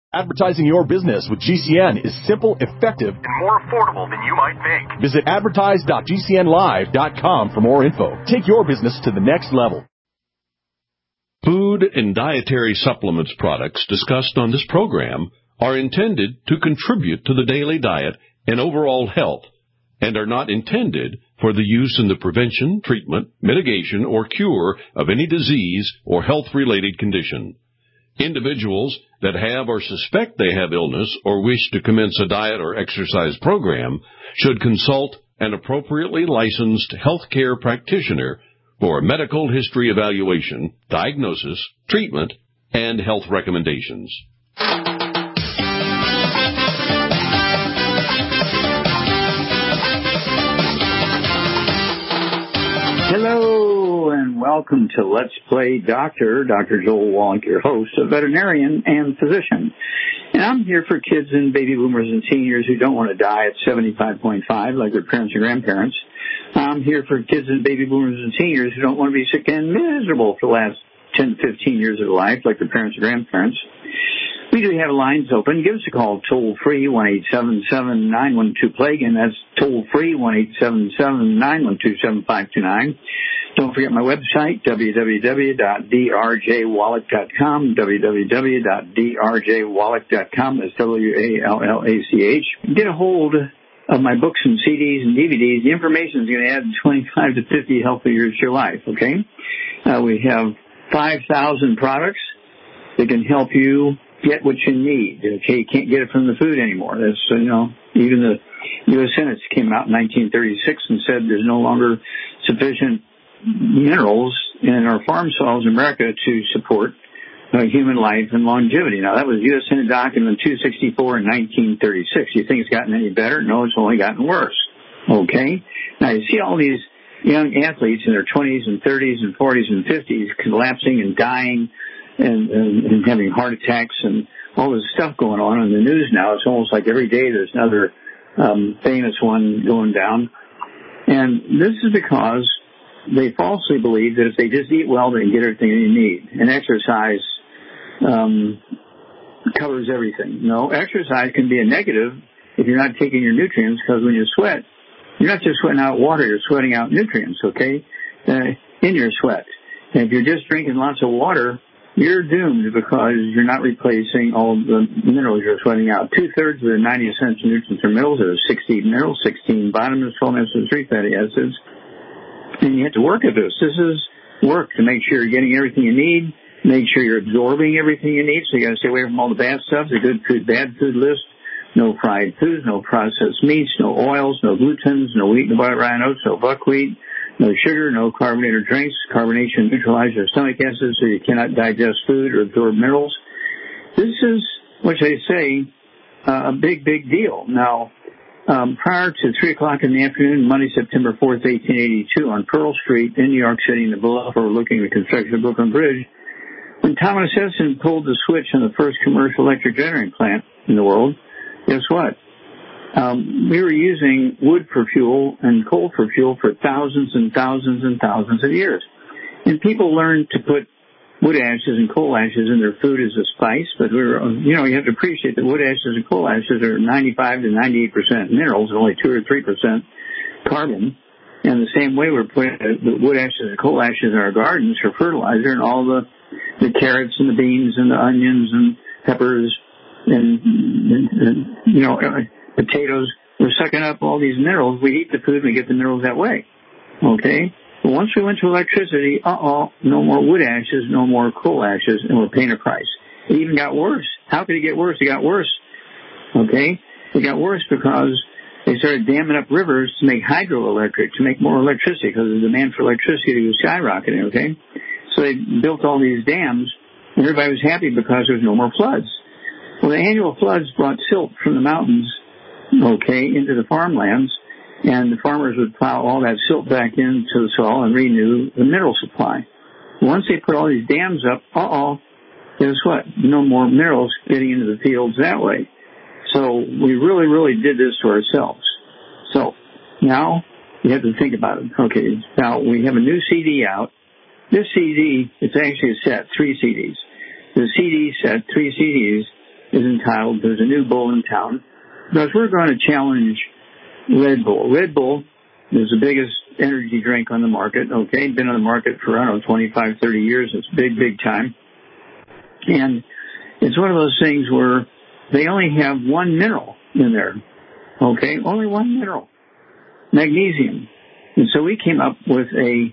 Advertising your business with GCN is simple, effective, and more affordable than you might think. Visit advertise.gcnlive.com for more info. Take your business to the next level. Food and dietary supplements products discussed on this program are intended to contribute to the daily diet and overall health and are not intended for the use in the prevention, treatment, mitigation, or cure of any disease or health-related condition. Individuals that have or suspect they have illness or wish to commence a diet or exercise program should consult an appropriately licensed healthcare practitioner for a medical history evaluation, diagnosis, treatment, and health recommendations. Hello, and welcome to Let's Play Doctor. Dr. Joel Wallach, your host, a veterinarian and physician. And I'm here for kids and baby boomers and seniors who don't want to die at 75.5 like their parents or grandparents. I'm here for kids and baby boomers and seniors who don't want to be sick and miserable for the last 10 to 15 years of their life like their parents or grandparents. We do have lines open. Give us a call toll-free, 1-877-912-PLAGUE, and that's toll-free, 1-877-912-7529. Don't forget my website, www.drjwallach.com, www.drjwallach.com. That's W-A-L-L-A-C-H. Get a hold of my books and CDs and DVDs. The information is going to add 25 to 50 healthy years to your life, okay? We have 5,000 products that can help you get what you need. Okay, you can't get it from the food anymore. That's, even the U.S. Senate came out in 1936 and said there's no longer sufficient minerals in our farm soils in America to support human life and longevity. Now, that was U.S. Senate document 264 in 1936. You think it's gotten any better? No, it's only gotten worse. Okay? Now, you see all these young athletes in their 20s and 30s and 40s and 50s collapsing and dying and having heart attacks and all this stuff going on in the news now. It's almost like every day there's another famous one going down. And this is because they falsely believe that if they just eat well, they can get everything they need. And exercise covers everything. No, exercise can be a negative if you're not taking your nutrients, because when you sweat, you're not just sweating out water, you're sweating out nutrients, okay, in your sweat. And if you're just drinking lots of water, you're doomed because you're not replacing all the minerals you're sweating out. 2/3 of the 90 essential nutrients are minerals. There are 60 minerals, 16 vitamins, 12 enzymes, 3 fatty acids. And you have to work at this. This is work to make sure you're getting everything you need, make sure you're absorbing everything you need. So you got to stay away from all the bad stuff, the good food, bad food list. No fried foods, no processed meats, no oils, no glutens, no wheat, no butter, rye, oats, no buckwheat. No sugar, no carbonated drinks. Carbonation neutralizes your stomach acid so you cannot digest food or absorb minerals. This is, what they say, a big, big deal. Now, prior to 3 o'clock in the afternoon, Monday, September 4th, 1882, on Pearl Street in New York City in the bluff overlooking the construction of Brooklyn Bridge, when Thomas Edison pulled the switch on the first commercial electric generating plant in the world, guess what? We were using wood for fuel and coal for fuel for thousands and thousands and thousands of years. And people learned to put wood ashes and coal ashes in their food as a spice, but you have to appreciate that wood ashes and coal ashes are 95 to 98% minerals, only 2 or 3% carbon. And the same way we're putting the wood ashes and coal ashes in our gardens for fertilizer, and all the carrots and the beans and the onions and peppers and potatoes, we're sucking up all these minerals. We eat the food and we get the minerals that way. Okay? But once we went to electricity, no more wood ashes, no more coal ashes, and we're paying a price. It even got worse. How could it get worse? It got worse. Okay? It got worse because they started damming up rivers to make hydroelectric, to make more electricity, because the demand for electricity was skyrocketing, okay? So they built all these dams, and everybody was happy because there was no more floods. Well, the annual floods brought silt from the mountains, okay, into the farmlands, and the farmers would plow all that silt back into the soil and renew the mineral supply. Once they put all these dams up, guess what? No more minerals getting into the fields that way. So we really, really did this to ourselves. So now you have to think about it. Okay, now we have a new CD out. This CD, it's actually a set, 3 CDs. The CD set, 3 CDs, is entitled, There's a New Bull in Town, because we're going to challenge Red Bull. Red Bull is the biggest energy drink on the market, okay? Been on the market for, 25, 30 years. It's big, big time. And it's one of those things where they only have one mineral in there, okay? Only one mineral, magnesium. And so we came up with a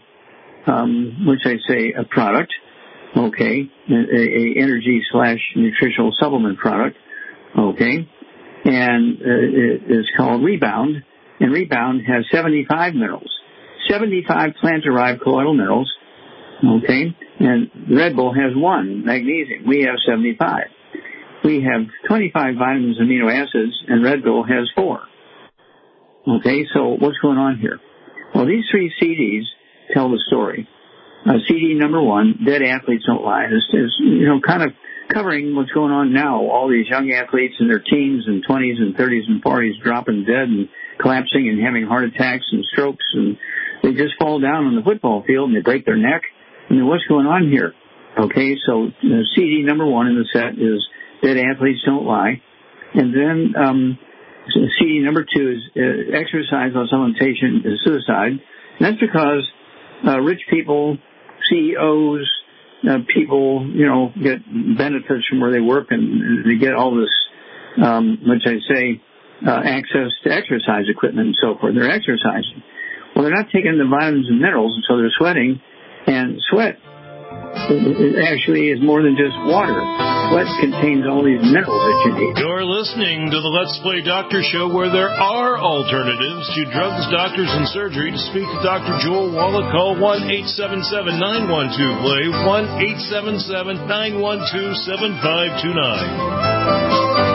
product, okay, a energy/nutritional supplement product, okay, and it is called Rebound, and Rebound has 75 minerals, 75 plant-derived colloidal minerals, okay, and Red Bull has one, magnesium. We have 75. We have 25 vitamins and amino acids, and Red Bull has 4. Okay, so what's going on here? Well, these 3 CDs tell the story. CD number 1, Dead Athletes Don't Lie, is kind of covering what's going on now. All these young athletes in their teens and 20s and 30s and 40s dropping dead and collapsing and having heart attacks and strokes, and they just fall down on the football field and they break their neck. I mean, what's going on here? Okay, so CD number 1 in the set is Dead Athletes Don't Lie. And then CD number 2 is Exercise While Supplementation is Suicide. And that's because rich people, CEOs, people, get benefits from where they work, and they get all this, access to exercise equipment and so forth. They're exercising. Well, they're not taking the vitamins and minerals, and so they're sweating. And sweat actually is more than just water. Sweat contains all these minerals that you need. You're listening to the Let's Play Doctor Show, where there are alternatives to drugs, doctors, and surgery. To speak to Dr. Joel Wallach, call 1-877-912-PLAY, 1-877-912-7529.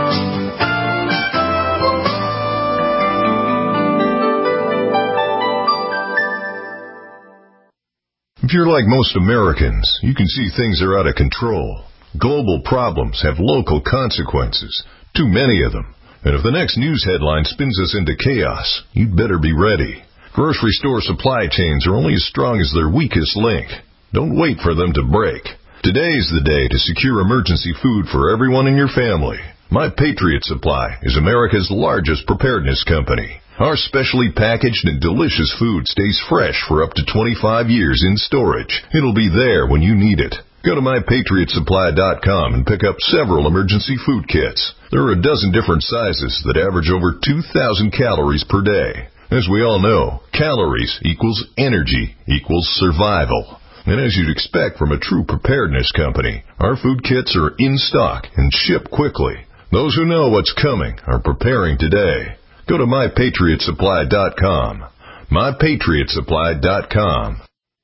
If you're like most Americans, you can see things are out of control. Global problems have local consequences, too many of them. And if the next news headline spins us into chaos, you'd better be ready. Grocery store supply chains are only as strong as their weakest link. Don't wait for them to break. Today's the day to secure emergency food for everyone in your family. My Patriot Supply is America's largest preparedness company. Our specially packaged and delicious food stays fresh for up to 25 years in storage. It'll be there when you need it. Go to MyPatriotSupply.com and pick up several emergency food kits. There are a dozen different sizes that average over 2,000 calories per day. As we all know, calories equals energy equals survival. And as you'd expect from a true preparedness company, our food kits are in stock and ship quickly. Those who know what's coming are preparing today. Go to MyPatriotSupply.com. MyPatriotSupply.com.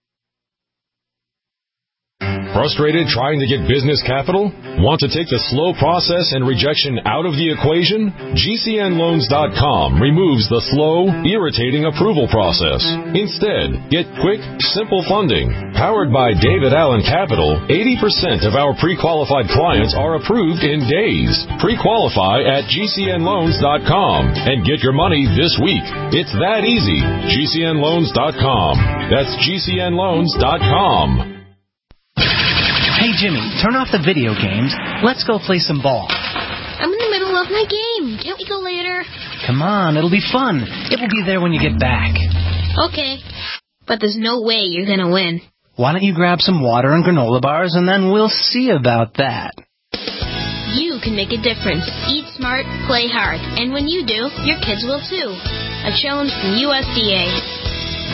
Frustrated trying to get business capital? Want to take the slow process and rejection out of the equation? GCNLoans.com removes the slow, irritating approval process. Instead, get quick, simple funding. Powered by David Allen Capital, 80% of our pre-qualified clients are approved in days. Pre-qualify at GCNLoans.com and get your money this week. It's that easy. GCNLoans.com. That's GCNLoans.com. Hey, Jimmy, turn off the video games. Let's go play some ball. I'm in the middle of my game. Can't we go later? Come on, it'll be fun. It will be there when you get back. Okay, but there's no way you're going to win. Why don't you grab some water and granola bars, and then we'll see about that. You can make a difference. Eat smart, play hard. And when you do, your kids will too. A challenge from USDA.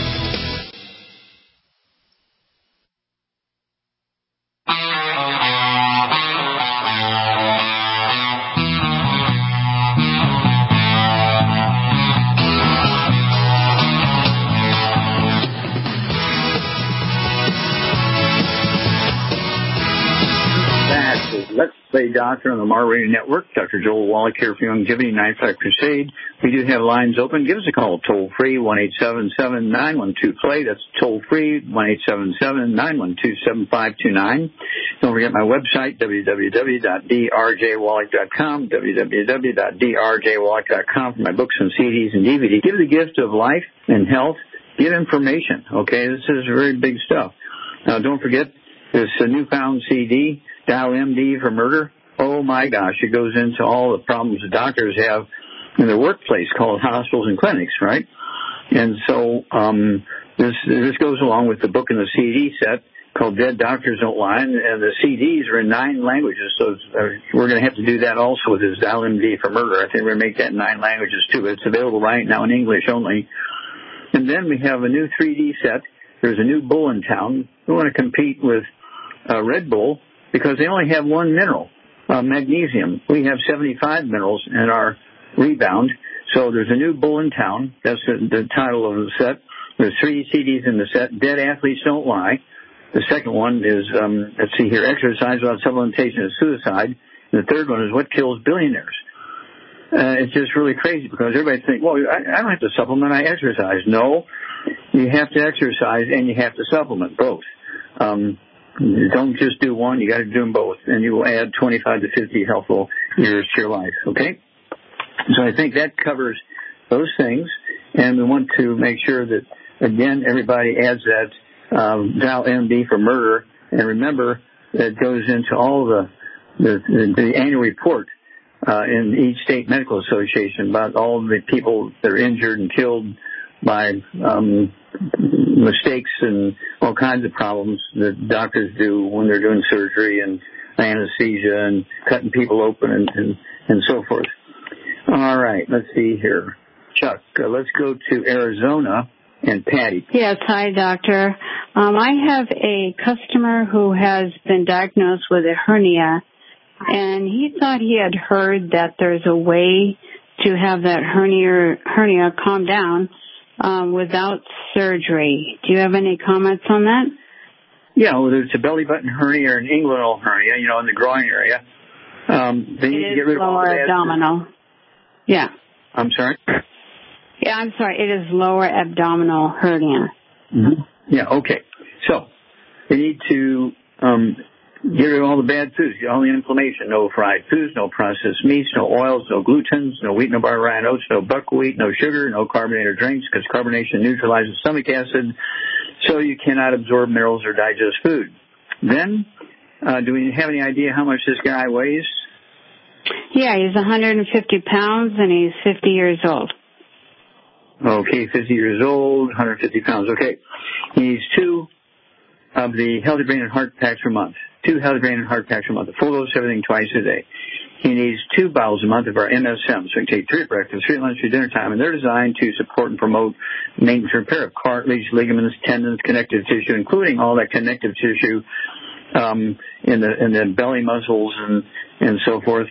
Let's Play Doctor on the MAR Radio Network. Dr. Joel Wallach here for Longevity 95 Crusade. We do have lines open. Give us a call toll-free, 1-877-912-PLAY. That's toll-free, 1-877-912-7529. Don't forget my website, www.drjwallach.com, www.drjwallach.com for my books and CDs and DVD. Give the gift of life and health. Get information, okay? This is very big stuff. Now, don't forget this newfound CD, Dial MD for Murder, oh my gosh, it goes into all the problems the doctors have in their workplace called hospitals and clinics, right? And so this goes along with the book in the CD set called Dead Doctors Don't Lie, and the CDs are in 9 languages, so we're going to have to do that also with this Dial MD for Murder. I think we're going to make that in 9 languages too, but it's available right now in English only. And then we have a new 3D set. There's a new bull in town. We want to compete with Red Bull because they only have 1 mineral, magnesium. We have 75 minerals in our Rebound. So there's a new bull in town. That's the title of the set. There's 3 CDs in the set. Dead Athletes Don't Lie. The second one is, let's see here, Exercise Without Supplementation is Suicide. And the third one is What Kills Billionaires. It's just really crazy because everybody thinks, well, I don't have to supplement, I exercise. No, you have to exercise and you have to supplement both. Don't just do one, you got to do them both, and you will add 25 to 50 healthful years to your life, okay? So I think that covers those things, and we want to make sure that, again, everybody adds that Dial MD for Murder, and remember that it goes into all the annual report in each state medical association about all the people that are injured and killed by mistakes and all kinds of problems that doctors do when they're doing surgery and anesthesia and cutting people open and so forth. All right, let's see here. Chuck, let's go to Arizona and Patty. Yes, hi, doctor. I have a customer who has been diagnosed with a hernia, and he thought he had heard that there's a way to have that hernia calm down without surgery. Do you have any comments on that? Yeah, well, there's a belly button hernia or an inguinal hernia, in the groin area. They need to get rid of all the abdominal. Yeah. I'm sorry? Yeah, I'm sorry. It is lower abdominal hernia. Mm-hmm. Yeah, okay. So they need to get rid of all the bad foods, all the inflammation. No fried foods, no processed meats, no oils, no glutens, no wheat, no bar, rye, oats, no buckwheat, no sugar, no carbonated drinks, because carbonation neutralizes stomach acid, so you cannot absorb minerals or digest food. Then, do we have any idea how much this guy weighs? Yeah, he's 150 pounds, and he's 50 years old. Okay, 50 years old, 150 pounds. Okay. He needs 2 of the Healthy Brain and Heart Packs per month. 2 Healthy Brain and Heart Packs per month. A full dose of everything twice a day. He needs 2 bottles a month of our MSM. So he can take 3 at breakfast, 3 at lunch, 3 at dinner time. And they're designed to support and promote maintenance and repair of cartilage, ligaments, tendons, connective tissue, including all that connective tissue in the belly muscles and so forth.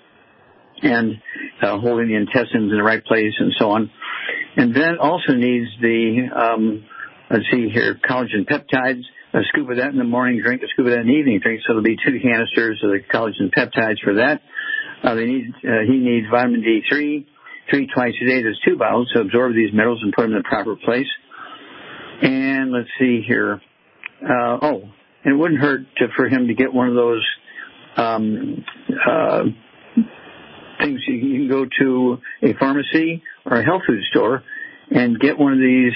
And holding the intestines in the right place and so on. And then also needs the, let's see here, collagen peptides, a scoop of that in the morning drink, a scoop of that in the evening drink. So there'll be 2 canisters of the collagen peptides for that. He needs vitamin D3, 3 twice a day. There's 2 bottles to absorb these minerals and put them in the proper place. And let's see here. And it wouldn't hurt for him to get one of those things. You can go to a pharmacy or a health food store and get one of these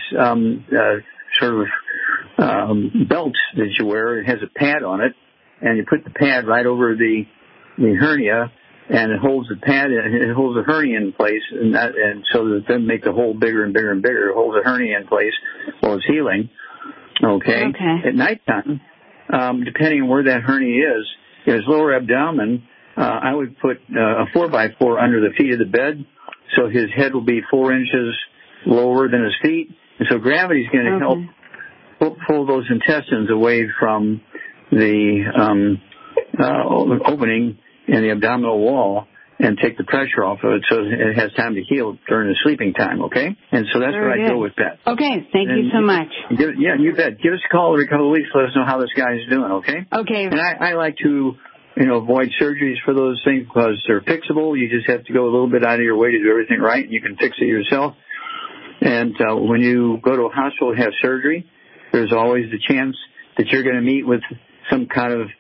belts that you wear. It has a pad on it, and you put the pad right over the hernia, and it holds the pad. It holds the hernia in place, and so that it doesn't make the hole bigger and bigger and bigger. It holds the hernia in place while it's healing. Okay. At nighttime, depending on where that hernia is, his lower abdomen. I would put a 4x4 under the feet of the bed, so his head will be 4 inches lower than his feet, and so gravity is going to help pull those intestines away from the opening in the abdominal wall and take the pressure off of it, so it has time to heal during the sleeping time. Okay, and so that's where I go with that. Okay, thank you so much. Yeah, you bet. Give us a call every couple of weeks. Let us know how this guy's doing. Okay. Okay. And I like to avoid surgeries for those things because they're fixable. You just have to go a little bit out of your way to do everything right, and you can fix it yourself. And when you go to a hospital to have surgery, there's always the chance that you're going to meet with some kind of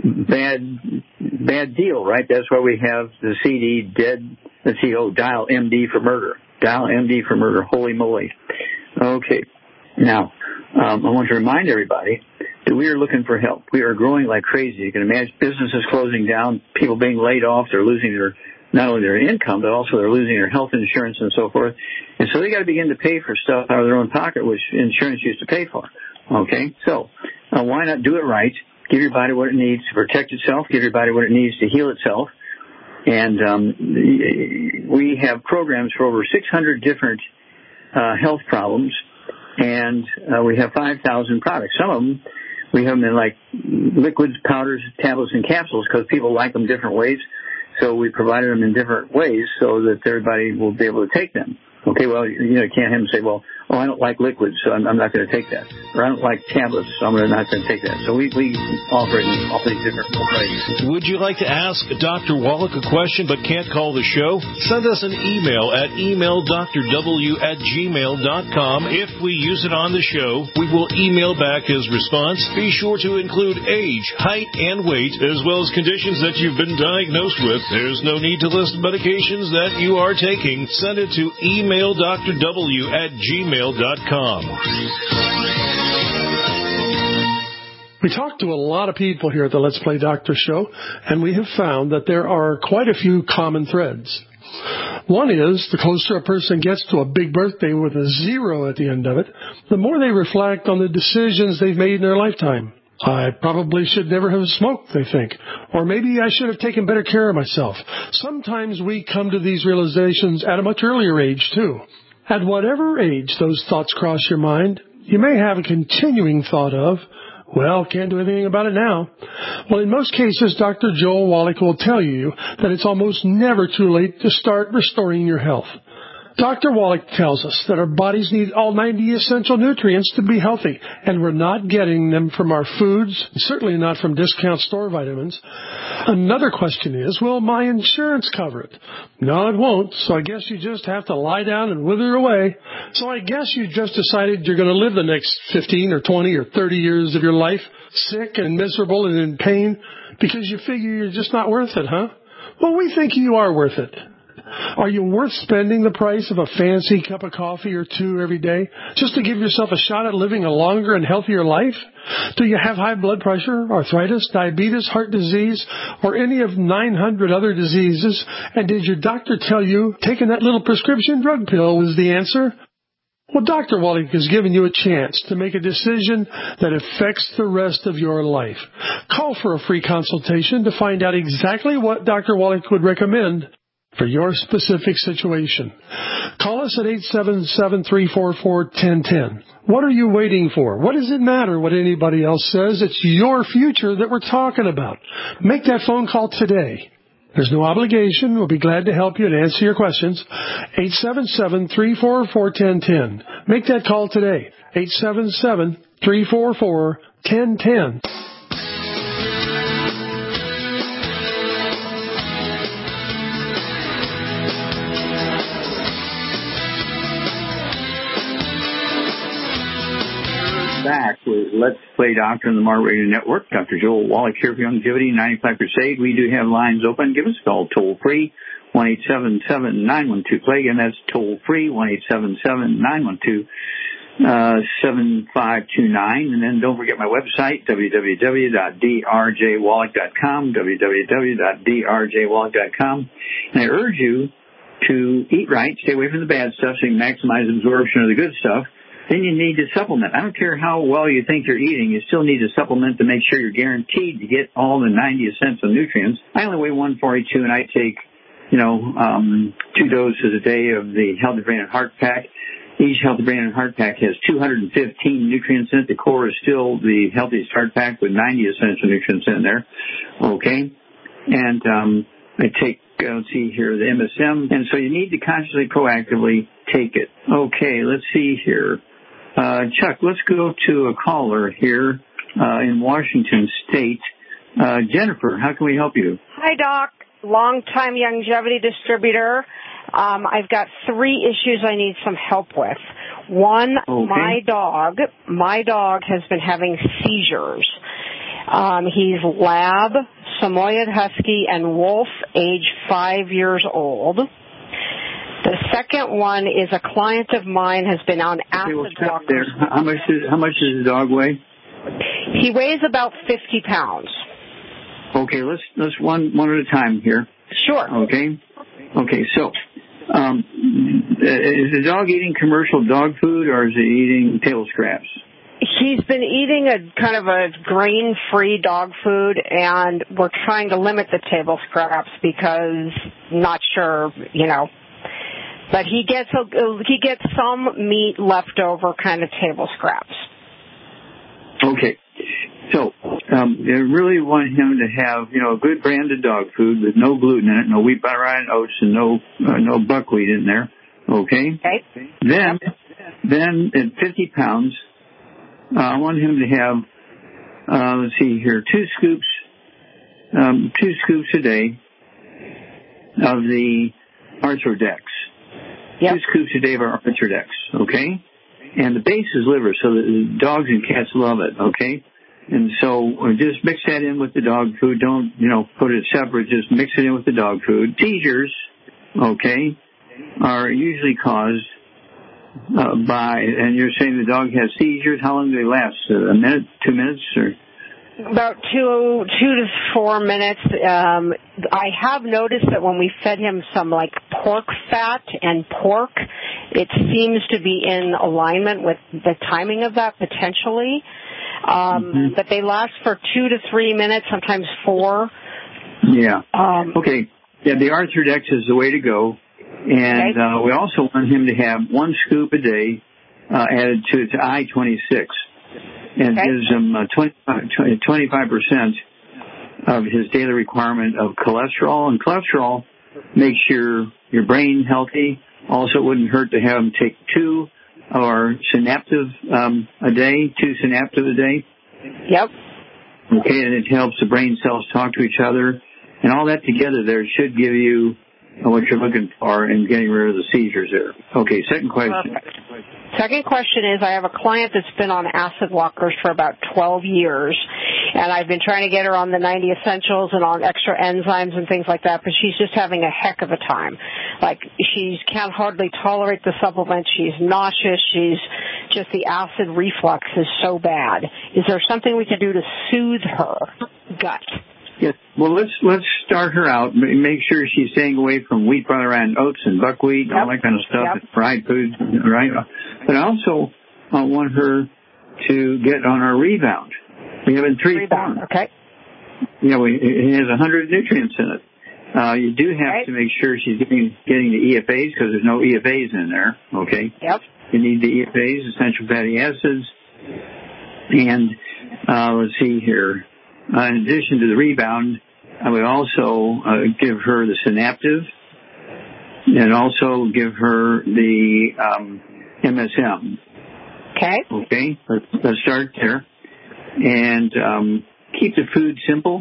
bad deal, right? That's why we have the CD Dial MD for Murder. Dial MD for Murder. Holy moly. Okay. Now, I want to remind everybody that we are looking for help. We are growing like crazy. You can imagine businesses closing down, people being laid off. They're losing not only their income, but also they're losing their health insurance and so forth. And so they got to begin to pay for stuff out of their own pocket, which insurance used to pay for. Okay? So why not do it right? Give your body what it needs to protect itself. Give your body what it needs to heal itself. And we have programs for over 600 different health problems, and we have 5,000 products. Some of them, we have them in like liquids, powders, tablets, and capsules because people like them different ways. So we provided them in different ways so that everybody will be able to take them. Okay, well, you can't have them say, well, I don't like liquids, so I'm not going to take that. Or I don't like tablets, so I'm not going to take that. So we offer it in all these different ways. Would you like to ask Dr. Wallach a question but can't call the show? Send us an email at emaildrw@gmail.com. If we use it on the show, we will email back his response. Be sure to include age, height, and weight, as well as conditions that you've been diagnosed with. There's no need to list medications that you are taking. Send it to emaildrw@gmail.com. We talk to a lot of people here at the Let's Play Doctor show, and we have found that there are quite a few common threads. One is, the closer a person gets to a big birthday with a 0 at the end of it, the more they reflect on the decisions they've made in their lifetime. I probably should never have smoked, they think. Or maybe I should have taken better care of myself. Sometimes we come to these realizations at a much earlier age, too. At whatever age those thoughts cross your mind, you may have a continuing thought of, well, can't do anything about it now. Well, in most cases, Dr. Joel Wallach will tell you that it's almost never too late to start restoring your health. Dr. Wallach tells us that our bodies need all 90 essential nutrients to be healthy, and we're not getting them from our foods, certainly not from discount store vitamins. Another question is, will my insurance cover it? No, it won't, so I guess you just have to lie down and wither away. So I guess you just decided you're going to live the next 15 or 20 or 30 years of your life sick and miserable and in pain because you figure you're just not worth it, huh? Well, we think you are worth it. Are you worth spending the price of a fancy cup of coffee or two every day just to give yourself a shot at living a longer and healthier life? Do you have high blood pressure, arthritis, diabetes, heart disease, or any of 900 other diseases? And did your doctor tell you taking that little prescription drug pill was the answer? Well, Dr. Wallach has given you a chance to make a decision that affects the rest of your life. Call for a free consultation to find out exactly what Dr. Wallach would recommend for your specific situation. Call us at 877-344-1010. What are you waiting for? What does it matter what anybody else says? It's your future that we're talking about. Make that phone call today. There's no obligation. We'll be glad to help you and answer your questions. 877-344-1010. Make that call today. 877-344-1010. Back with Let's Play Doctor on the Mark Radio Network. Dr. Joel Wallach here for Longevity 95 Crusade. We do have lines open. Give us a call toll free, 1-877-912-PLAY. Again, that's toll free, 1-877-912-7529. And then don't forget my website, www.drjwallach.com, www.drjwallach.com. And I urge you to eat right, stay away from the bad stuff so you can maximize absorption of the good stuff. Then you need to supplement. I don't care how well you think you're eating, you still need to supplement to make sure you're guaranteed to get all the 90 essential nutrients. I only weigh 142 and I take, 2 doses a day of the Healthy Brain and Heart Pack. Each Healthy Brain and Heart Pack has 215 nutrients in it. The core is still the Healthiest Heart Pack with 90 essential nutrients in there. Okay? And I take, let's see here, the MSM. And so you need to consciously, proactively take it. Okay, let's see here. Chuck, let's go to a caller here in Washington State. Jennifer, how can we help you? Hi, Doc. Long-time longevity distributor. I've got 3 issues I need some help with. One, my dog has been having seizures. He's Lab, Samoyed Husky, and Wolf, age 5 years old. The second one is a client of mine has been on acid walkers. How much does the dog weigh? He weighs about 50 pounds. Okay, let's one at a time here. Sure. Okay. So, is the dog eating commercial dog food, or is he eating table scraps? He's been eating a kind of a grain-free dog food, and we're trying to limit the table scraps because not sure, But he gets some meat left over, kind of table scraps. Okay. So, they really want him to have, a good branded dog food with no gluten in it, no wheat, butter, and oats, and no buckwheat in there. Okay? Okay. Then at 50 pounds, I want him to have, let's see here, 2 scoops a day of the Arthrodex. Yep. 2 scoops a day of our Arthrodex, okay? And the base is liver, so the dogs and cats love it, okay? And so just mix that in with the dog food. Don't, put it separate. Just mix it in with the dog food. Seizures, okay, are usually caused by, and you're saying the dog has seizures. How long do they last? A minute, 2 minutes, or? About 2 to 4 minutes. I have noticed that when we fed him some like pork fat and pork, it seems to be in alignment with the timing of that potentially. But they last for 2 to 3 minutes, sometimes 4. Yeah. Okay. Yeah, the Arthrodex is the way to go. And we also want him to have 1 scoop a day added to I-26. And gives him 25% of his daily requirement of cholesterol. And cholesterol makes your brain healthy. Also, it wouldn't hurt to have him take 2 or Synaptive a day, 2 Synaptive a day. Yep. Okay, and it helps the brain cells talk to each other. And all that together there should give you what you're looking for in getting rid of the seizures there. Okay, second question. Perfect. Second question is, I have a client that's been on acid blockers for about 12 years, and I've been trying to get her on the 90 Essentials and on extra enzymes and things like that, but she's just having a heck of a time. Like, she can't hardly tolerate the supplement. She's nauseous. The acid reflux is so bad. Is there something we can do to soothe her gut? Yes. Well, let's start her out. Make sure she's staying away from wheat, butter, and oats and buckwheat, all that kind of stuff, and fried foods, right? But I also want her to get on our Rebound. We have in 3 forms. Okay. Yeah, it has 100 nutrients in it. You do have to make sure she's getting the EFAs because there's no EFAs in there. Okay. Yep. You need the EFAs, essential fatty acids, and let's see here. In addition to the Rebound, I would also give her the Synaptive and also give her the MSM. Okay. Let's start there. And keep the food simple.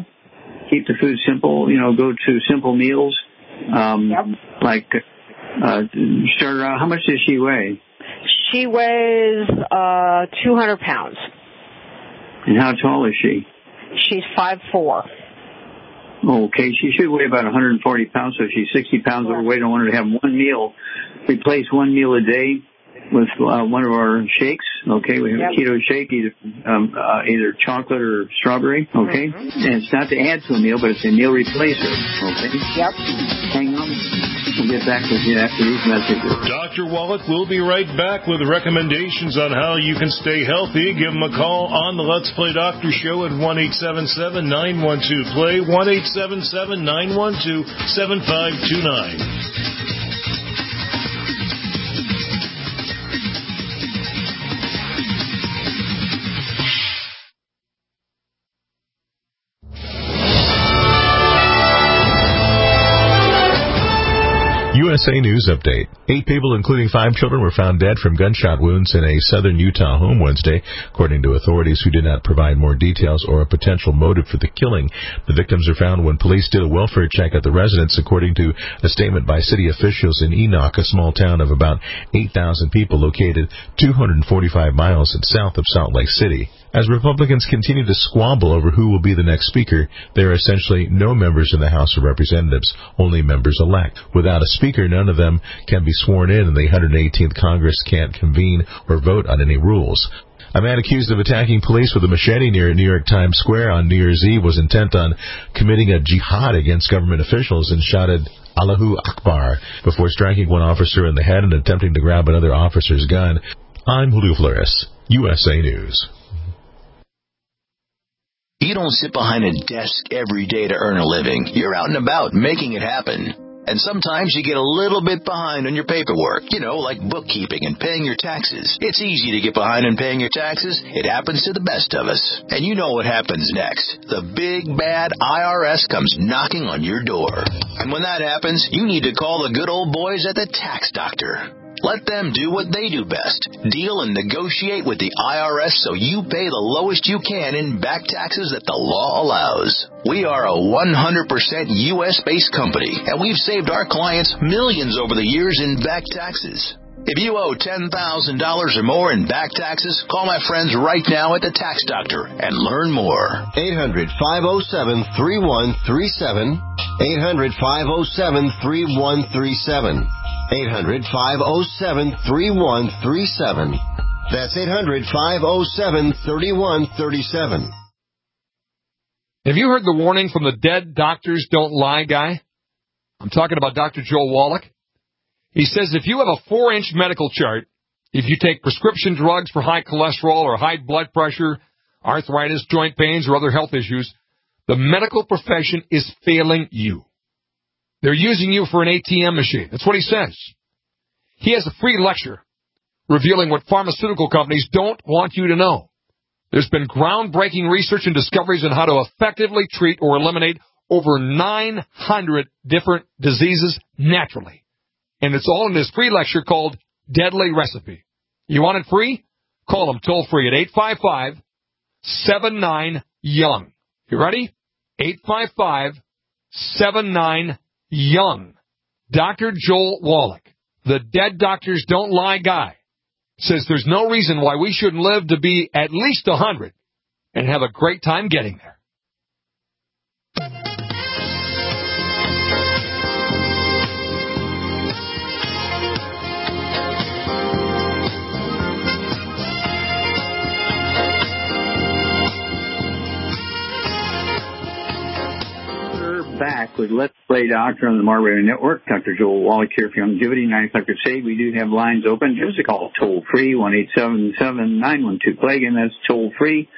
Go to simple meals. Like, start her out. How much does she weigh? She weighs 200 pounds. And how tall is she? She's 5'4". Okay, she should weigh about 140 pounds, so if she's 60 pounds overweight, I want her to have replace 1 meal a day with one of our shakes. Okay, we have a keto shake, either chocolate or strawberry. Okay, and it's not to add to a meal, but it's a meal replacer. Okay. Yep. Hang on. We'll get back with you after these messages. Dr. Wallach will be right back with recommendations on how you can stay healthy. Give him a call on the Let's Play Doctor Show at 1-877-912-PLAY, 1-877-912-7529. USA News Update. 8 people, including 5 children, were found dead from gunshot wounds in a southern Utah home Wednesday, according to authorities who did not provide more details or a potential motive for the killing. The victims were found when police did a welfare check at the residence, according to a statement by city officials in Enoch, a small town of about 8,000 people located 245 miles south of Salt Lake City. As Republicans continue to squabble over who will be the next speaker, there are essentially no members in the House of Representatives, only members-elect. Without a speaker, none of them can be sworn in, and the 118th Congress can't convene or vote on any rules. A man accused of attacking police with a machete near New York Times Square on New Year's Eve was intent on committing a jihad against government officials and shouted Allahu Akbar before striking one officer in the head and attempting to grab another officer's gun. I'm Julio Flores, USA News. You don't sit behind a desk every day to earn a living. You're out and about making it happen. And sometimes you get a little bit behind on your paperwork, like bookkeeping and paying your taxes. It's easy to get behind on paying your taxes. It happens to the best of us. And you know what happens next. The big, bad IRS comes knocking on your door. And when that happens, you need to call the good old boys at the Tax Doctor. Let them do what they do best. Deal and negotiate with the IRS so you pay the lowest you can in back taxes that the law allows. We are a 100% U.S.-based company, and we've saved our clients millions over the years in back taxes. If you owe $10,000 or more in back taxes, call my friends right now at the Tax Doctor and learn more. 800-507-3137. 800-507-3137. 800-507-3137. That's 800-507-3137. Have you heard the warning from the Dead Doctors Don't Lie guy? I'm talking about Dr. Joel Wallach. He says if you have a 4-inch medical chart, if you take prescription drugs for high cholesterol or high blood pressure, arthritis, joint pains, or other health issues, the medical profession is failing you. They're using you for an ATM machine. That's what he says. He has a free lecture revealing what pharmaceutical companies don't want you to know. There's been groundbreaking research and discoveries on how to effectively treat or eliminate over 900 different diseases naturally. And it's all in this free lecture called Deadly Recipe. You want it free? Call them toll free at 855-79-YOUNG. You ready? 855-79-YOUNG. Dr. Joel Wallach, the Dead Doctors Don't Lie guy, says there's no reason why we shouldn't live to be at least 100 and have a great time getting there. Back with Let's Play Doctor on the Mar Radio Network. Dr. Joel Wallach here for Longevity 95 Crusade. We do have lines open. Give us a call toll free 1-877-912-PLAY. Again, that's toll free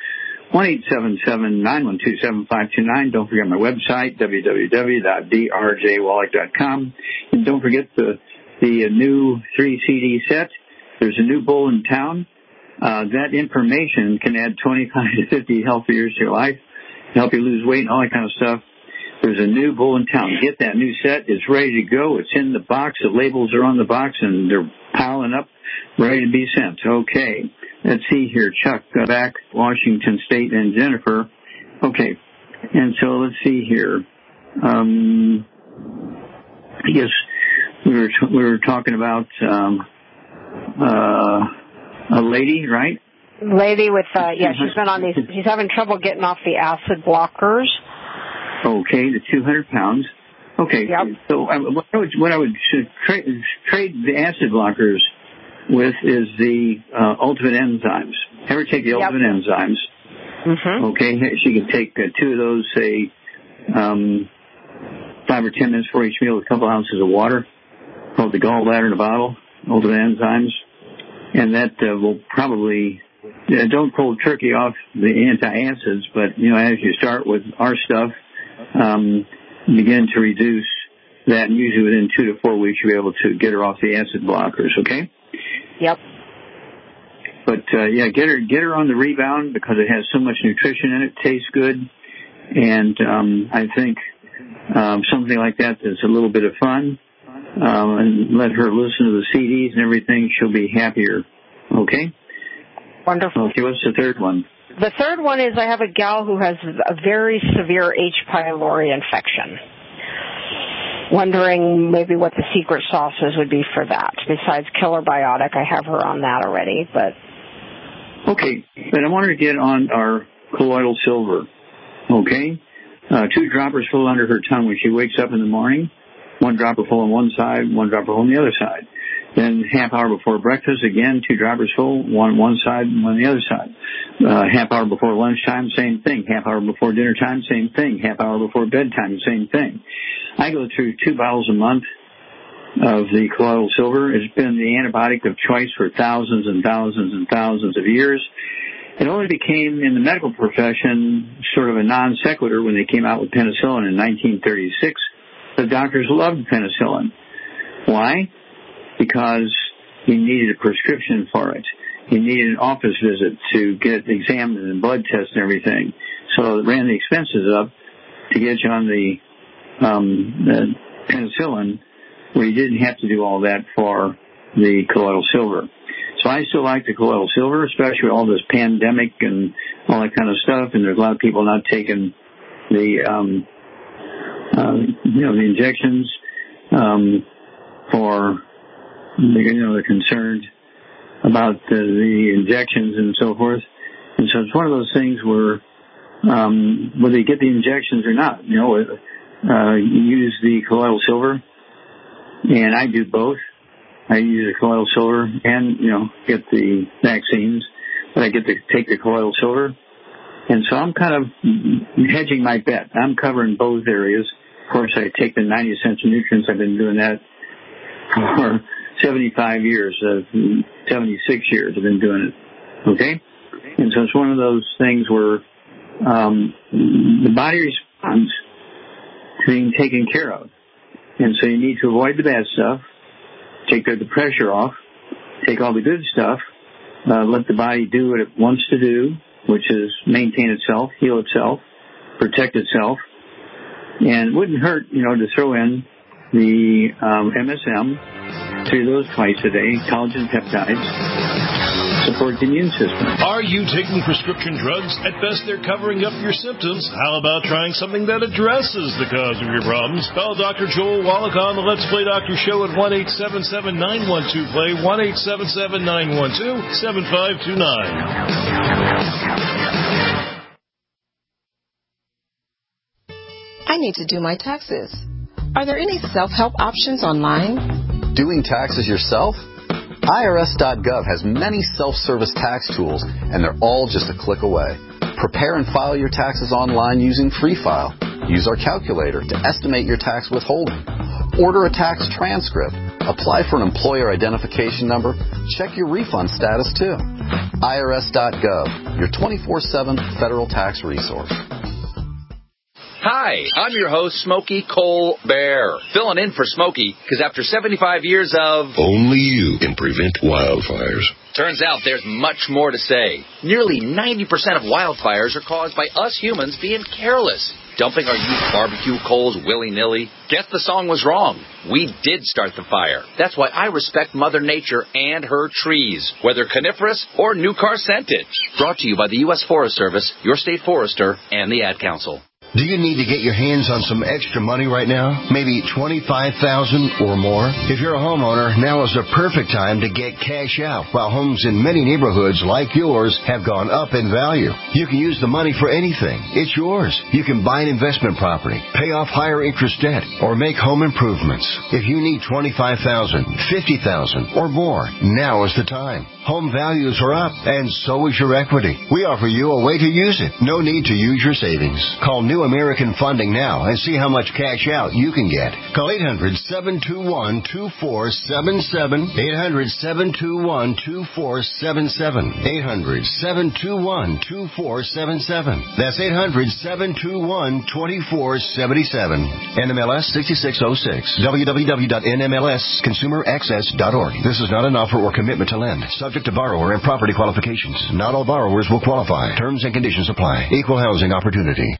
1-877-912-7529. Don't forget my website www.drjwallach.com. And don't forget the new 3 CD set. There's a new bull in town. That information can add 25 to 50 healthy years to your life, help you lose weight and all that kind of stuff. There's a new bull in town. Get that new set. It's ready to go. It's in the box. The labels are on the box, and they're piling up, ready to be sent. Okay. Let's see here. Chuck back, Washington State, and Jennifer. Okay. And so let's see here. I guess we were talking about a lady, right? Lady with, she's been on these, she's having trouble getting off the acid blockers. Okay, the 200 pounds. Okay, yep. So what I would trade the acid blockers with is the Ultimate Enzymes. Ever take the Ultimate Enzymes? Mm-hmm. Okay, she can take 2 of those, say, 5 or 10 minutes before each meal with a couple ounces of water, called the gallbladder in a bottle, Ultimate Enzymes. And that will probably, don't cold turkey off the antacids, but, as you start with our stuff, begin to reduce that, and usually within 2 to 4 weeks you'll be able to get her off the acid blockers, okay? Yep. But, get her on the rebound because it has so much nutrition in it, tastes good, and I think something like that's a little bit of fun, and let her listen to the CDs and everything, she'll be happier, okay? Wonderful. Okay, what's the third one? The third one is I have a gal who has a very severe H. pylori infection. Wondering maybe what the secret sauces would be for that. Besides Killer Biotic, I have her on that already, but... Okay, but I want her to get on our colloidal silver, okay? 2 droppers full under her tongue when she wakes up in the morning. 1 dropper full on one side, 1 dropper full on the other side. Then half hour before breakfast, again, 2 droppers full, one on one side and one on the other side. Half hour before lunchtime, same thing. Half hour before dinner time, same thing. Half hour before bedtime, same thing. I go through 2 bottles a month of the colloidal silver. It's been the antibiotic of choice for thousands and thousands and thousands of years. It only became, in the medical profession, sort of a non sequitur when they came out with penicillin in 1936. The doctors loved penicillin. Why? Because you needed a prescription for it. You needed an office visit to get examined and blood tests and everything. So it ran the expenses up to get you on the penicillin, where you didn't have to do all that for the colloidal silver. So I still like the colloidal silver, especially with all this pandemic and all that kind of stuff. And there's a lot of people not taking the, the injections for, they're concerned about the injections and so forth. And so it's one of those things where whether you get the injections or not, you use the colloidal silver, and I do both. I use the colloidal silver and, get the vaccines, but I get to take the colloidal silver. And so I'm kind of hedging my bet. I'm covering both areas. Of course, I take the 90 essential nutrients. I've been doing that for 75 years, 76 years I've been doing it. Okay? And so it's one of those things where the body responds to being taken care of. And so you need to avoid the bad stuff, take the pressure off, take all the good stuff, let the body do what it wants to do, which is maintain itself, heal itself, protect itself. And it wouldn't hurt, to throw in the MSM, 3 of those twice a day, collagen peptides, support the immune system. Are you taking prescription drugs? At best, they're covering up your symptoms. How about trying something that addresses the cause of your problems? Call Dr. Joel Wallach on the Let's Play Doctor Show at 1-877-912-PLAY, 1-877-912-7529. I need to do my taxes. Are there any self-help options online? Doing taxes yourself? IRS.gov has many self-service tax tools, and they're all just a click away. Prepare and file your taxes online using Free File. Use our calculator to estimate your tax withholding. Order a tax transcript. Apply for an employer identification number. Check your refund status, too. IRS.gov, your 24/7 federal tax resource. Hi, I'm your host, Smokey Colbert, filling in for Smokey, because after 75 years of... Only you can prevent wildfires. Turns out there's much more to say. Nearly 90% of wildfires are caused by us humans being careless, dumping our used barbecue coals willy-nilly. Guess the song was wrong. We did start the fire. That's why I respect Mother Nature and her trees, whether coniferous or new car scented. Brought to you by the U.S. Forest Service, your state forester, and the Ad Council. Do you need to get your hands on some extra money right now? Maybe $25,000 or more? If you're a homeowner, now is the perfect time to get cash out while homes in many neighborhoods like yours have gone up in value. You can use the money for anything. It's yours. You can buy an investment property, pay off higher interest debt, or make home improvements. If you need $25,000, $50,000 or more, now is the time. Home values are up, and so is your equity. We offer you a way to use it. No need to use your savings. Call New American Funding now and see how much cash out you can get. Call 800-721-2477. 800-721-2477. 800-721-2477. That's 800-721-2477. NMLS 6606. www.nmlsconsumeraccess.org. This is not an offer or commitment to lend. Subject to borrower and property qualifications. Not all borrowers will qualify. Terms and conditions apply. Equal housing opportunity.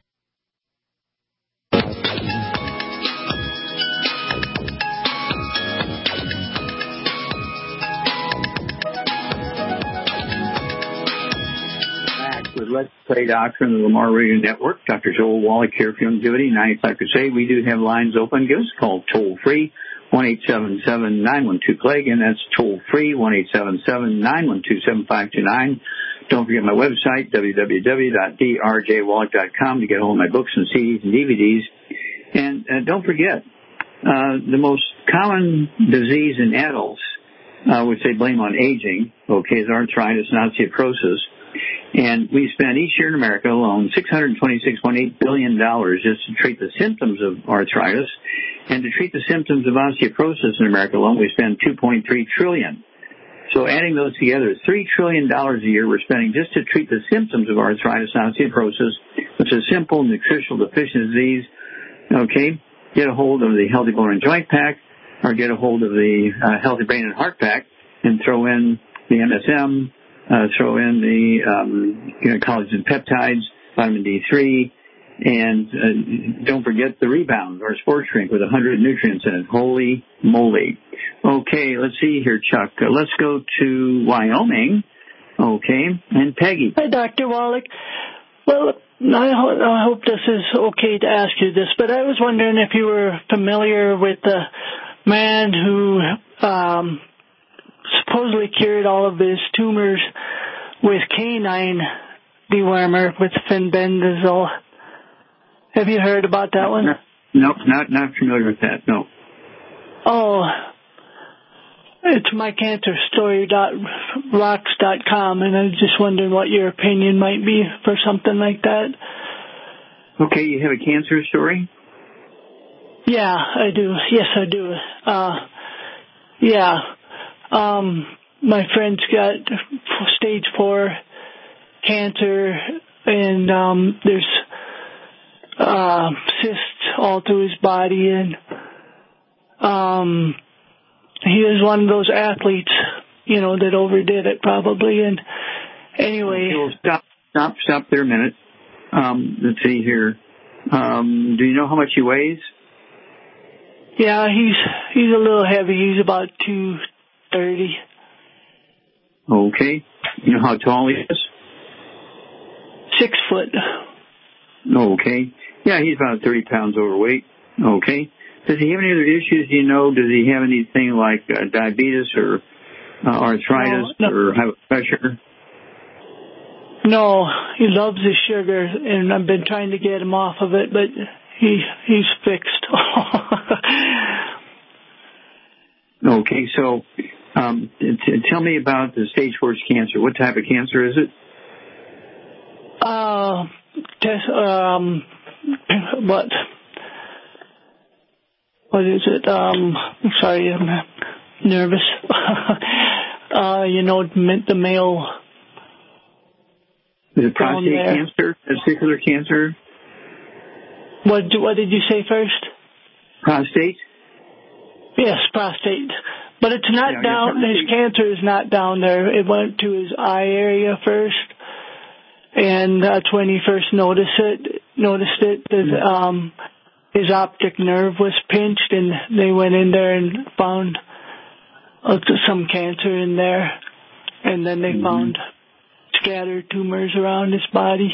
Let's Play Doctor on the Lamar Radio Network. Dr. Joel Wallach here for Longevity, 95 Crusade. We do have lines open. Give us a call toll-free, 1-877-912-PLAY. Again, that's toll-free, 1-877-912-7529. Don't forget my website, www.drjwallach.com, to get hold of my books and CDs and DVDs. And don't forget, the most common disease in adults which they blame on aging, okay, is arthritis and osteoporosis. And we spend each year in America alone $626.8 billion just to treat the symptoms of arthritis. And to treat the symptoms of osteoporosis in America alone, we spend $2.3 trillion. So adding those together, $3 trillion a year we're spending just to treat the symptoms of arthritis and osteoporosis, which is a simple nutritional deficiency disease. Okay, get a hold of the Healthy Bone and Joint Pack, or get a hold of the Healthy Brain and Heart Pack, and throw in the MSM, throw in the collagen peptides, vitamin D3, and don't forget the Rebound, our sports drink with 100 nutrients in it. Holy moly. Okay, let's see here, Chuck. Let's go to Wyoming. Okay, and Peggy. Hi, Dr. Wallach. Well, I hope this is okay to ask you this, but I was wondering if you were familiar with the man who supposedly cured all of his tumors with canine dewormer with fenbendazole. Have you heard about that one? Nope, not familiar with that, no. Oh, it's mycancerstory.rocks.com, and I was just wondering what your opinion might be for something like that. Okay, you have a cancer story? Yeah, I do. Yes, I do. Yeah. My friend's got stage 4 cancer, and there's cysts all through his body, and he is one of those athletes, that overdid it probably. And anyway, stop there a minute. Let's see here. Do you know how much he weighs? Yeah, he's a little heavy. He's about 230. Okay. You know how tall he is? 6 foot. Okay. Yeah, he's about 30 pounds overweight. Okay. Does he have any other issues? Do you know? Does he have anything like diabetes or arthritis or high blood pressure? No, he loves his sugar, and I've been trying to get him off of it, but he's fixed. Okay, so tell me about the stage 4 cancer. What type of cancer is it? What is it? Sorry, I'm nervous. The male. Is it prostate cancer? Testicular cancer? What did you say first? Prostate? Yes, prostate. But it's not down. His cancer is not down there. It went to his eye area first, and that's when he first noticed it. His optic nerve was pinched, and they went in there and found some cancer in there, and then they found scattered tumors around his body.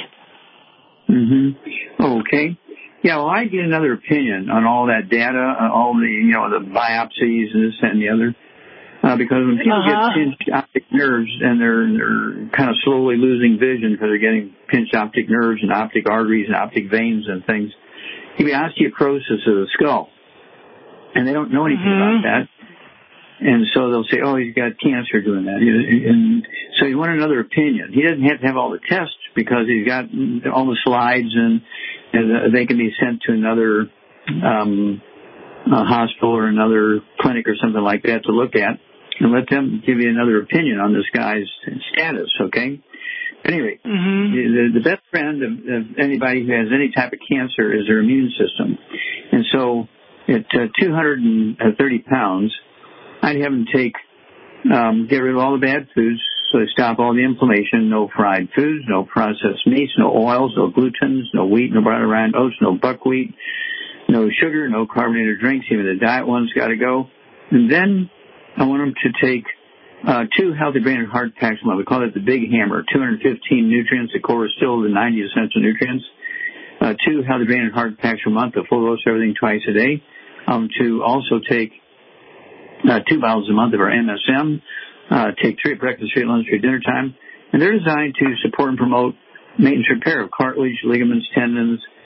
Okay. Yeah, well, I get another opinion on all that data, all the biopsies and this, that, and the other. Because when people get pinched optic nerves and they're kind of slowly losing vision because they're getting pinched optic nerves and optic arteries and optic veins and things, it can be osteoporosis of the skull. And they don't know anything about that. And so they'll say, oh, he's got cancer doing that. And so you want another opinion. He doesn't have to have all the tests because he's got all the slides, and they can be sent to another hospital or another clinic or something like that to look at, and let them give you another opinion on this guy's status, okay? Anyway, the best friend of anybody who has any type of cancer is their immune system. And so at 230 pounds, I'd have them get rid of all the bad foods, so they stop all the inflammation, no fried foods, no processed meats, no oils, no glutens, no wheat, no brown rind oats, no buckwheat, no sugar, no carbonated drinks, even the diet ones got to go. And then I want them to take 2 Healthy Brain and Heart Packs a month. We call it the Big Hammer, 215 nutrients. The core is still the 90 essential nutrients. 2 Healthy Brain and Heart Packs a month, a full dose of everything twice a day. To also take 2 bottles a month of our MSM, take 3 at breakfast, 3 at lunch, 3 at dinner time. And they're designed to support and promote maintenance repair of cartilage, ligaments, tendons,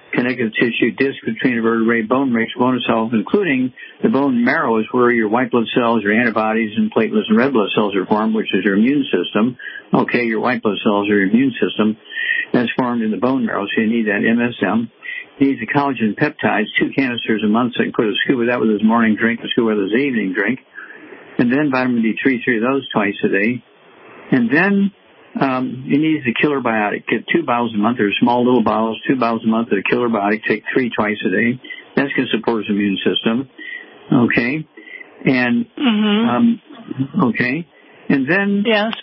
connective tissue disc between the vertebrae, bone makes bone itself, including the bone marrow is where your white blood cells, your antibodies, and platelets and red blood cells are formed, which is your immune system. Okay, your white blood cells are your immune system. That's formed in the bone marrow, so you need that MSM. He needs the collagen peptides, 2 canisters a month, so he can put a scoop of that with his morning drink, a scoop with his evening drink. And then vitamin D3, 3 of those twice a day. And then he needs a killer biotic. Get 2 bottles a month. They're small little bottles, 2 bottles a month of a killer biotic. Take 3 twice a day. That's going to support his immune system. Okay. And, okay. And then,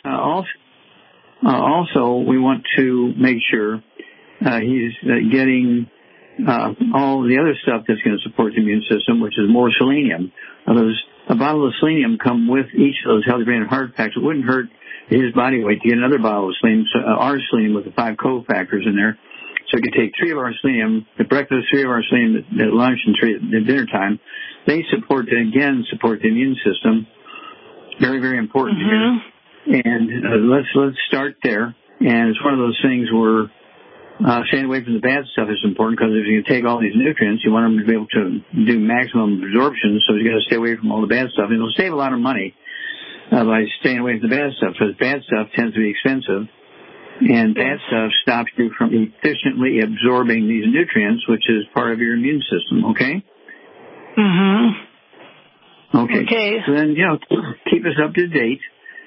also, we want to make sure he's getting all the other stuff that's going to support the immune system, which is more selenium. A bottle of selenium come with each of those healthy brain and heart packs. It wouldn't hurt his body weight to get another bottle of selenium, our selenium with the 5 cofactors in there. So he could take 3 of our selenium at breakfast, 3 of our selenium at lunch, and 3 at dinner time. They support the immune system. Very, very important here. And let's start there. And it's one of those things where staying away from the bad stuff is important, because if you take all these nutrients, you want them to be able to do maximum absorption, so he's got to stay away from all the bad stuff. And it'll save a lot of money by staying away from the bad stuff, because bad stuff tends to be expensive, and bad stuff stops you from efficiently absorbing these nutrients, which is part of your immune system, okay? Okay. So then, keep us up to date.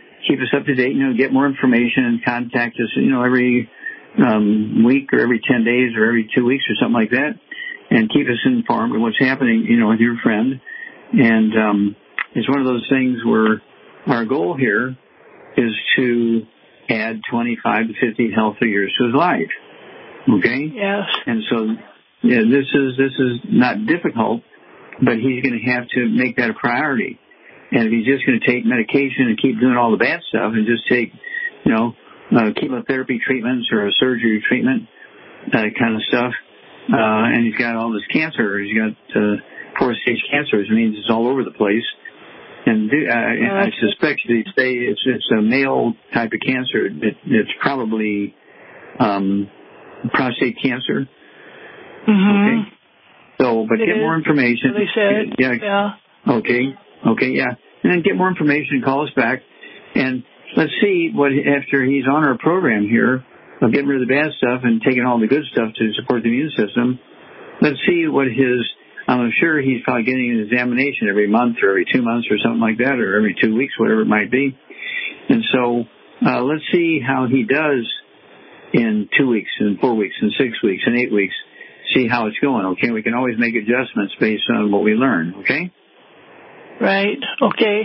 Get more information and contact us, every week or every 10 days or every 2 weeks or something like that, and keep us informed of what's happening, with your friend. And it's one of those things where our goal here is to add 25 to 50 healthy years to his life. Okay? Yes. And so, this is not difficult, but he's going to have to make that a priority. And if he's just going to take medication and keep doing all the bad stuff and just take, chemotherapy treatments or a surgery treatment, kind of stuff, and he's got all this cancer, he's got 4-stage cancer, which means it's all over the place. And I suspect they'd say it's a male type of cancer. It's probably prostate cancer. Okay. So, but get more information. They said. Yeah. Okay. Yeah. And then get more information. Call us back, and let's see what after he's on our program here of getting rid of the bad stuff and taking all the good stuff to support the immune system. Let's see what I'm sure he's probably getting an examination every month or every 2 months or something like that, or every 2 weeks, whatever it might be. And so let's see how he does in 2 weeks, and 4 weeks, and 6 weeks, and 8 weeks. See how it's going, okay? We can always make adjustments based on what we learn, okay? Right. Okay.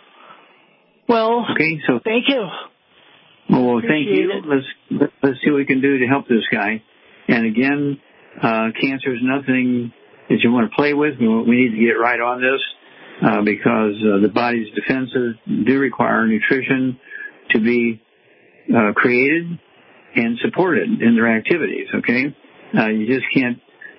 Well, so thank you. Well, thank you. Let's see what we can do to help this guy. And again, cancer is nothing that you want to play with. We need to get right on this because the body's defenses do require nutrition to be created and supported in their activities. Okay, you just can't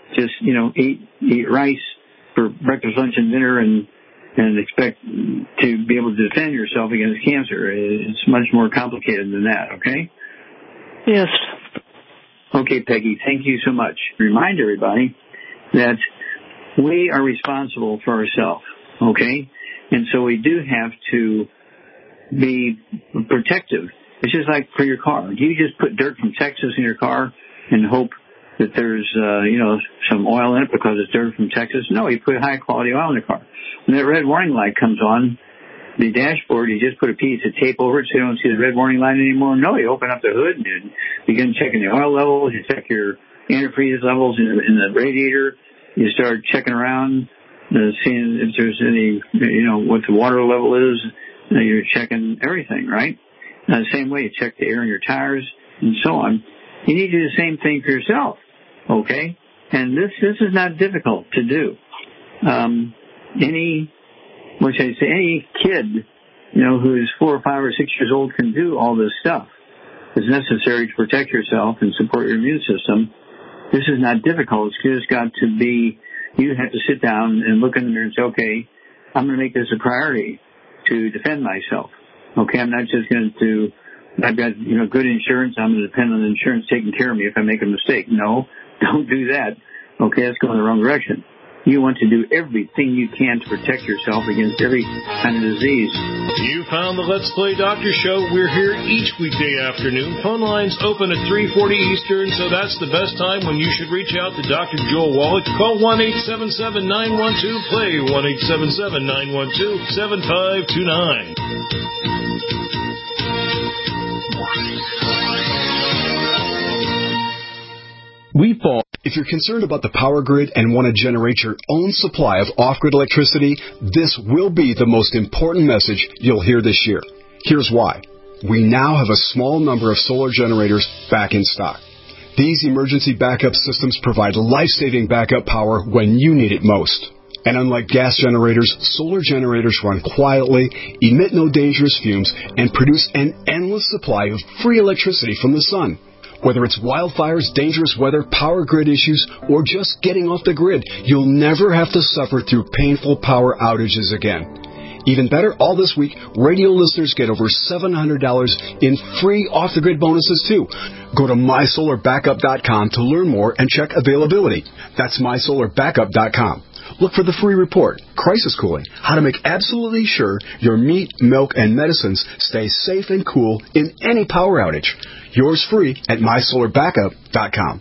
eat rice for breakfast, lunch, and dinner and expect to be able to defend yourself against cancer. It's much more complicated than that, okay? Yes. Okay, Peggy, thank you so much. Remind everybody that we are responsible for ourselves, okay? And so we do have to be protective. It's just like for your car. Do you just put dirt from Texas in your car and hope that there's, some oil in it because it's dirt from Texas? No, you put high quality oil in the car. When that red warning light comes on the dashboard, you just put a piece of tape over it so you don't see the red warning light anymore. No, you open up the hood and you begin checking the oil levels. You check your antifreeze levels in the radiator. You start checking around, seeing if there's any, what the water level is. You're checking everything, right? The same way you check the air in your tires and so on. You need to do the same thing for yourself, okay? And this is not difficult to do. Any kid, who's 4 or 5 or 6 years old can do all this stuff. It's necessary to protect yourself and support your immune system. This is not difficult. It's just got to be, you have to sit down and look in the mirror and say, okay, I'm going to make this a priority to defend myself. Okay, I'm not just going to, I've got, good insurance, I'm going to depend on the insurance taking care of me if I make a mistake. No, Don't do that. Okay, that's going the wrong direction. You want to do everything you can to protect yourself against every kind of disease. You found the Let's Play Doctor Show. We're here each weekday afternoon. Phone lines open at 3:40 Eastern, so that's the best time when you should reach out to Dr. Joel Wallach. Call 1-877-912-PLAY, 1-877-912-7529. We fall. If you're concerned about the power grid and want to generate your own supply of off-grid electricity, this will be the most important message you'll hear this year. Here's why. We now have a small number of solar generators back in stock. These emergency backup systems provide life-saving backup power when you need it most. And unlike gas generators, solar generators run quietly, emit no dangerous fumes, and produce an endless supply of free electricity from the sun. Whether it's wildfires, dangerous weather, power grid issues, or just getting off the grid, you'll never have to suffer through painful power outages again. Even better, all this week, radio listeners get over $700 in free off-the-grid bonuses, too. Go to MySolarBackup.com to learn more and check availability. That's MySolarBackup.com. Look for the free report, Crisis Cooling, how to make absolutely sure your meat, milk, and medicines stay safe and cool in any power outage. Yours free at MySolarBackup.com.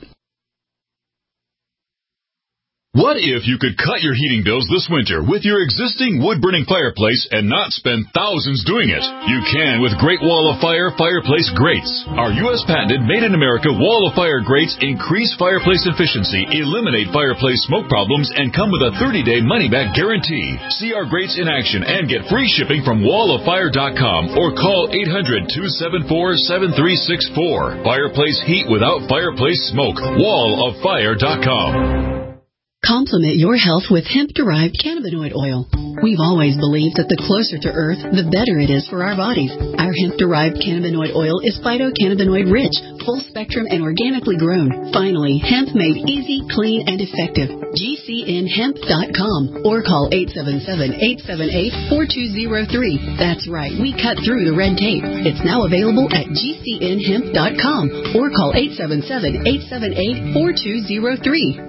What if you could cut your heating bills this winter with your existing wood-burning fireplace and not spend thousands doing it? You can with Great Wall of Fire fireplace grates. Our U.S.-patented, made-in-America Wall of Fire grates increase fireplace efficiency, eliminate fireplace smoke problems, and come with a 30-day money-back guarantee. See our grates in action and get free shipping from walloffire.com or call 800-274-7364. Fireplace heat without fireplace smoke. walloffire.com. Complement your health with hemp-derived cannabinoid oil. We've always believed that the closer to Earth, the better it is for our bodies. Our hemp-derived cannabinoid oil is phytocannabinoid-rich, full-spectrum, and organically grown. Finally, hemp made easy, clean, and effective. GCNhemp.com or call 877-878-4203. That's right, we cut through the red tape. It's now available at GCNhemp.com or call 877-878-4203.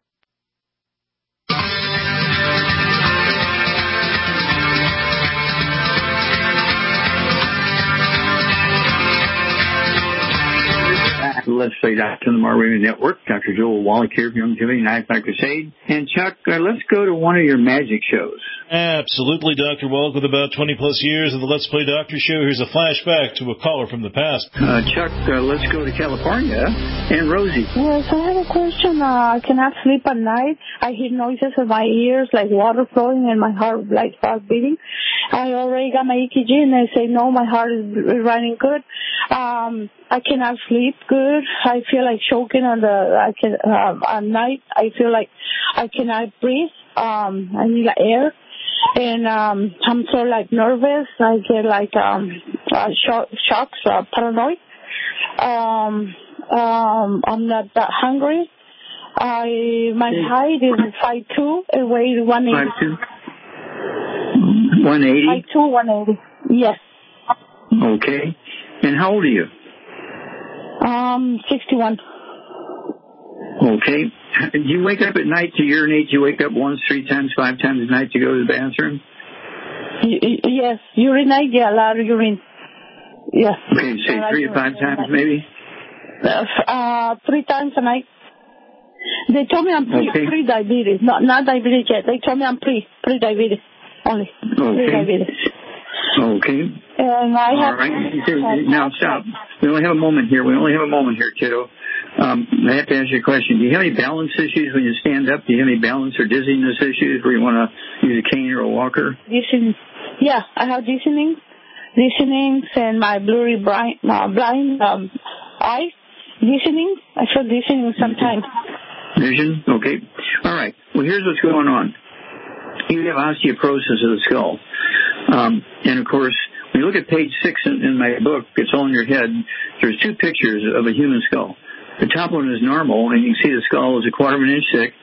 Let's Play Doctor on the Mar Radio Network. Dr. Joel Wallach here from Youngevity 95 Crusade. And Chuck, let's go to one of your magic shows. Absolutely, Dr. Wallach, with about 20-plus years of the Let's Play Doctor show. Here's a flashback to a caller from the past. Chuck, let's go to California. And Rosie. Yes, I have a question. I cannot sleep at night. I hear noises in my ears, like water flowing, and my heart like starts beating. I already got my EKG, and they say, no, my heart is running good. I cannot sleep good. I feel like choking at night. I feel like I cannot breathe. I need air. And I'm so like nervous. I get like shocks, paranoid. I'm not that hungry. My height is 5'2", and weight 180. 180? 5'2", 180. Yes. Okay. And how old are you? 61. Okay. Do you wake up at night to urinate? Do you wake up once, 3 times, 5 times a night to go to the bathroom? Yes. Urinate? Yeah, a lot of urine. Yes. Okay, say 3 to 5 times maybe? 3 times a night. They told me I'm pre-diabetes. Not diabetes yet. They told me I'm pre-diabetes only. Okay. Pre-diabetes. Okay. And I have... All right. Now, stop. We only have a moment here, kiddo. I have to ask you a question. Do you have any balance issues when you stand up? Do you have any balance or dizziness issues where you want to use a cane or a walker? Dizzying. Yeah, I have dizzying, and my blurry blind eyes. Dizzying. I feel dizzying sometimes. Vision? Okay. All right. Well, here's what's going on. You have osteoporosis of the skull. And, of course, when you look at page 6 in my book, It's All in Your Head, there's 2 pictures of a human skull. The top one is normal, and you can see the skull is a quarter of an inch thick,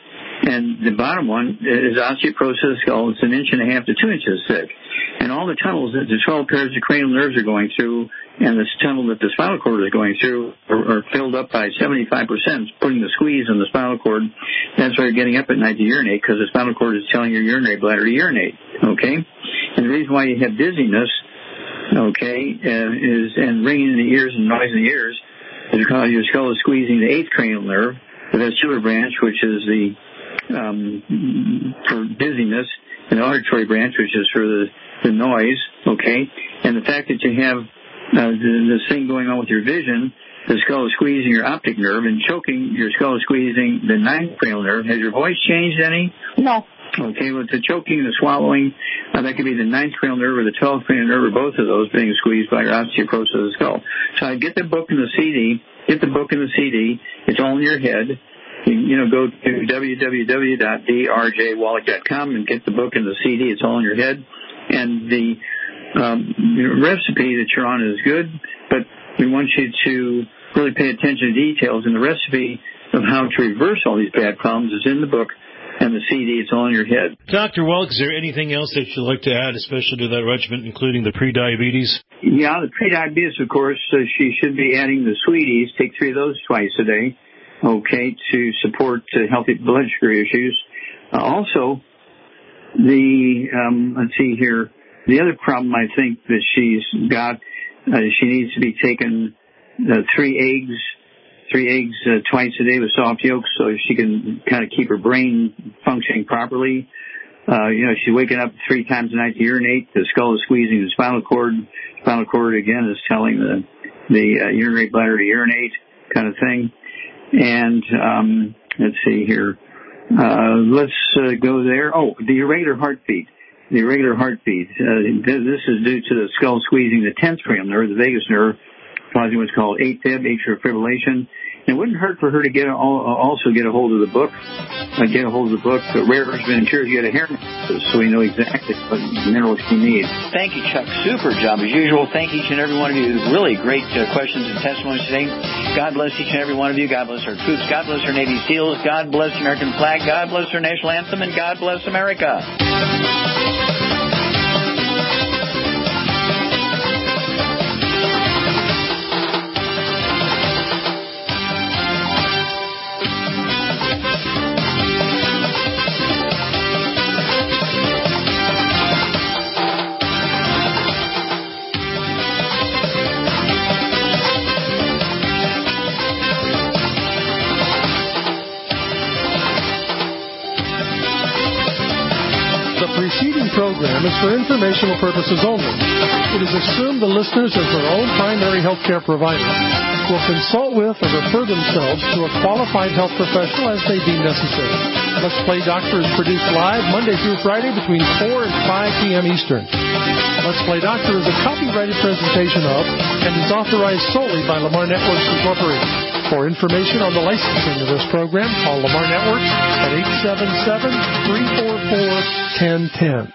And the bottom one is osteoporosis of the skull. It's 1.5 inches to 2 inches thick. And all the tunnels that the 12 pairs of cranial nerves are going through and this tunnel that the spinal cord is going through are filled up by 75%, putting the squeeze on the spinal cord. That's why you're getting up at night to urinate, because the spinal cord is telling your urinary bladder to urinate, okay? And the reason why you have dizziness, okay, and ringing in the ears and noise in the ears is because your skull is squeezing the 8th cranial nerve, the vestibular branch, which is the for dizziness, and the auditory branch, which is for the noise, okay? And the fact that you have this thing going on with your vision, the skull is squeezing your optic nerve, and choking, your skull is squeezing the 9th cranial nerve. Has your voice changed any? No. Okay, well, the choking and the swallowing, that could be the 9th cranial nerve or the 12th cranial nerve, or both of those being squeezed by your osteoporosis of the skull. So I get the book and the CD. Get the book and the CD. It's all in your head. Go to www.drjwallach.com and get the book and the CD. It's all in your head. And the recipe that you're on is good, but we want you to really pay attention to details. And the recipe of how to reverse all these bad problems is in the book and the CD. It's all in your head. Dr. Wallach, is there anything else that you'd like to add, especially to that regimen, including the prediabetes? Yeah, the prediabetes, of course, she should be adding the sweeties. Take 3 of those twice a day, okay, to support healthy blood sugar issues. Also, let's see here, the other problem I think that she's got, she needs to be taking 3 eggs twice a day with soft yolks so she can kind of keep her brain functioning properly. She's waking up 3 times a night to urinate. The skull is squeezing the spinal cord. Spinal cord, again, is telling the urinary bladder to urinate, kind of thing. And let's see here. Let's go there. Oh, the irregular heartbeat. The irregular heartbeat. This is due to the skull squeezing the 10th cranial nerve, the vagus nerve, causing what's called AFib, atrial fibrillation. It wouldn't hurt for her to also get a hold of the book. Rare Earths and Cures. You get a hair analysis, so we know exactly what minerals you need. Thank you, Chuck. Super job as usual. Thank each and every one of you. Really great questions and testimonies today. God bless each and every one of you. God bless our troops. God bless our Navy SEALs. God bless the American flag. God bless our national anthem, and God bless America. Program is for informational purposes only. It is assumed the listeners, as their own primary health care provider, will consult with or refer themselves to a qualified health professional as they deem necessary. Let's Play Doctor is produced live Monday through Friday between 4 and 5 p.m. Eastern. Let's Play Doctor is a copyrighted presentation of and is authorized solely by Lamar Networks Incorporated. For information on the licensing of this program, call Lamar Networks at 877-344-1010.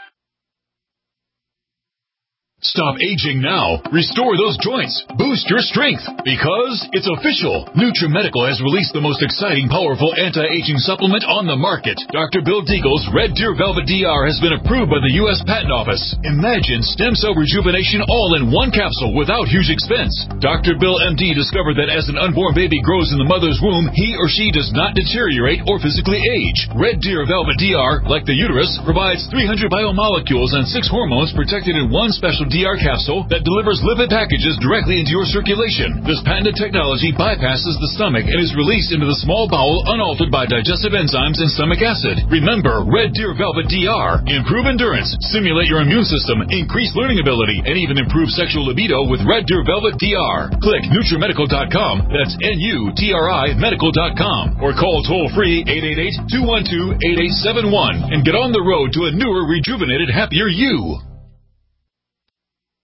Stop aging now. Restore those joints. Boost your strength. Because it's official. NutriMedical has released the most exciting, powerful anti-aging supplement on the market. Dr. Bill Deagle's Red Deer Velvet DR has been approved by the U.S. Patent Office. Imagine stem cell rejuvenation all in one capsule without huge expense. Dr. Bill MD discovered that as an unborn baby grows in the mother's womb, he or she does not deteriorate or physically age. Red Deer Velvet DR, like the uterus, provides 300 biomolecules and 6 hormones protected in one special DR capsule that delivers lipid packages directly into your circulation. This patented technology bypasses the stomach and is released into the small bowel unaltered by digestive enzymes and stomach acid. Remember, Red Deer Velvet DR. Improve endurance, stimulate your immune system, increase learning ability, and even improve sexual libido with Red Deer Velvet DR. Click NutriMedical.com, that's NUTRI Medical.com, or call toll-free 888-212-8871 and get on the road to a newer, rejuvenated, happier you.